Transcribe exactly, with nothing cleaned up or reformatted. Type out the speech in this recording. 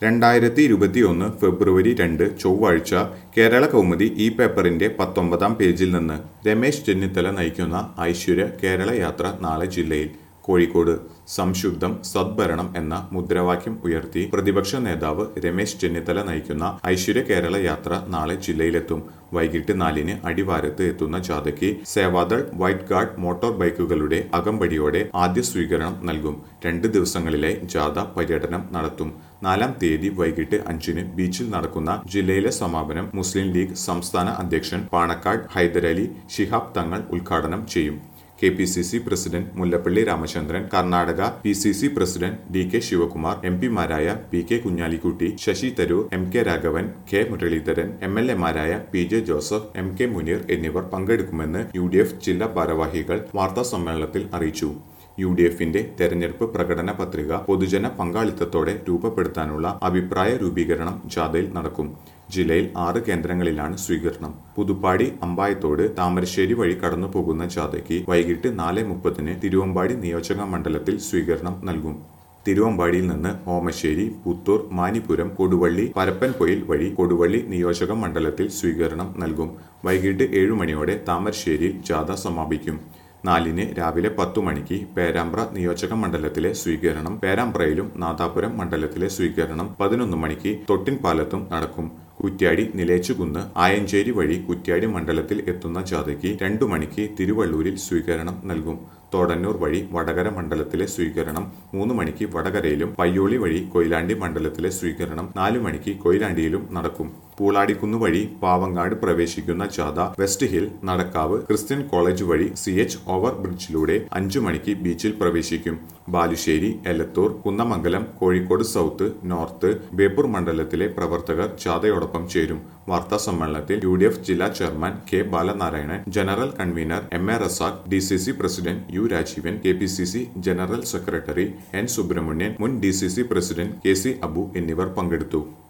രണ്ടായിരത്തി ഇരുപത്തിയൊന്ന് ഫെബ്രുവരി രണ്ട് ചൊവ്വാഴ്ച കേരള കൗമുദി ഈ പേപ്പറിന്റെ പത്തൊമ്പതാം പേജിൽ നിന്ന് രമേശ് ചെന്നിത്തല നയിക്കുന്ന ഐശ്വര്യ കേരള യാത്ര നാളെ ജില്ലയിൽ. കോഴിക്കോട് സംശുദ്ധം സദ്ഭരണം എന്ന മുദ്രാവാക്യം ഉയർത്തി പ്രതിപക്ഷ നേതാവ് രമേശ് ചെന്നിത്തല നയിക്കുന്ന ഐശ്വര്യ കേരള യാത്ര നാളെ ജില്ലയിലെത്തും. വൈകിട്ട് നാലിന് അടിവാരത്ത് എത്തുന്ന ജാഥയ്ക്ക് സേവാദൾ വൈറ്റ് ഗാർഡ് മോട്ടോർ ബൈക്കുകളുടെ അകമ്പടിയോടെ ആദ്യ സ്വീകരണം നൽകും. രണ്ട് ദിവസങ്ങളിലായി ജാഥ പര്യടനം നടത്തും. നാലാം തീയതി വൈകിട്ട് അഞ്ചിന് ബീച്ചിൽ നടക്കുന്ന ജില്ലയിലെ സമാപനം മുസ്ലിം ലീഗ് സംസ്ഥാന അധ്യക്ഷൻ പാണക്കാട് ഹൈദരലി ശിഹാബ് തങ്ങൾ ഉദ്ഘാടനം ചെയ്യും. K P C C president Mullappally Ramachandran, Karnataka P C C president D K Shivakumar, M പിമാരായ P K Kunhalikutty, Shashi Tharoor, M K Raghavan, K Muraleedharan, M L എമാരായ P J Joseph, M K Muneer എന്നിവർ പങ്കെടുക്കുമെന്ന് യു ഡി എഫ് ജില്ലാ ഭാരവാഹികൾ വാർത്താസമ്മേളനത്തിൽ അറിയിച്ചു. യു ഡി എഫിന്റെ തെരഞ്ഞെടുപ്പ് പ്രകടന പത്രിക പൊതുജന പങ്കാളിത്തത്തോടെ രൂപപ്പെടുത്താനുള്ള അഭിപ്രായ രൂപീകരണം ജാഥയിൽ നടക്കും. ജില്ലയിൽ ആറ് കേന്ദ്രങ്ങളിലാണ് സ്വീകരണം. പുതുപ്പാടി, അമ്പായത്തോട്, താമരശ്ശേരി വഴി കടന്നു പോകുന്ന ജാഥയ്ക്ക് വൈകിട്ട് നാല് മുപ്പതിന് തിരുവമ്പാടി നിയോജക മണ്ഡലത്തിൽ സ്വീകരണം നൽകും. തിരുവമ്പാടിയിൽ നിന്ന് ഓമശ്ശേരി, പുത്തൂർ, മാനിപുരം, കൊടുവള്ളി, പരപ്പൻപൊയിൽ വഴി കൊടുവള്ളി നിയോജക മണ്ഡലത്തിൽ സ്വീകരണം നൽകും. വൈകിട്ട് ഏഴു മണിയോടെ താമരശ്ശേരിയിൽ ജാഥ സമാപിക്കും. നാലിന് രാവിലെ പത്തു മണിക്ക് പേരാമ്പ്ര നിയോജക മണ്ഡലത്തിലെ സ്വീകരണം, പേരാമ്പ്രയിലും നാദാപുരം മണ്ഡലത്തിലെ സ്വീകരണം പതിനൊന്ന് മണിക്ക് തൊട്ടിൻപാലത്തും നടക്കും. കുറ്റ്യാടി, നിലേച്ചുകുന്ന്, ആയഞ്ചേരി വഴി കുറ്റ്യാടി മണ്ഡലത്തിൽ എത്തുന്ന ജാഥയ്ക്ക് രണ്ടു മണിക്ക് തിരുവള്ളൂരിൽ സ്വീകരണം നൽകും. തോടന്നൂർ വഴി വടകര മണ്ഡലത്തിലെ സ്വീകരണം മൂന്ന് മണിക്ക് വടകരയിലും, പയ്യോളി വഴി കൊയിലാണ്ടി മണ്ഡലത്തിലെ സ്വീകരണം നാലു മണിക്ക് കൊയിലാണ്ടിയിലും നടക്കും. പൂളാടിക്കുന്ന് വഴി പാവങ്ങാട് പ്രവേശിക്കുന്ന ജാഥ West Hill, Nadakkavu, Christian college വഴി സി എച്ച് ഓവർ ബ്രിഡ്ജിലൂടെ അഞ്ചു മണിക്ക് ബീച്ചിൽ പ്രവേശിക്കും. ബാലുശ്ശേരി, എലത്തൂർ, കുന്നമംഗലം, കോഴിക്കോട് സൗത്ത്, നോർത്ത്, ബേപ്പൂർ മണ്ഡലത്തിലെ പ്രവർത്തകർ ജാഥയോടൊപ്പം ചേരും. വാർത്താ സമ്മേളനത്തിൽ യു ഡി എഫ് ജില്ലാ chairman K Balanarayanan, general convener M A Razak, D C C president U Rajeevan, K P C C general secretary N Subrahmanyan, മുൻ D C C president K C Abu എന്നിവർ പങ്കെടുത്തു.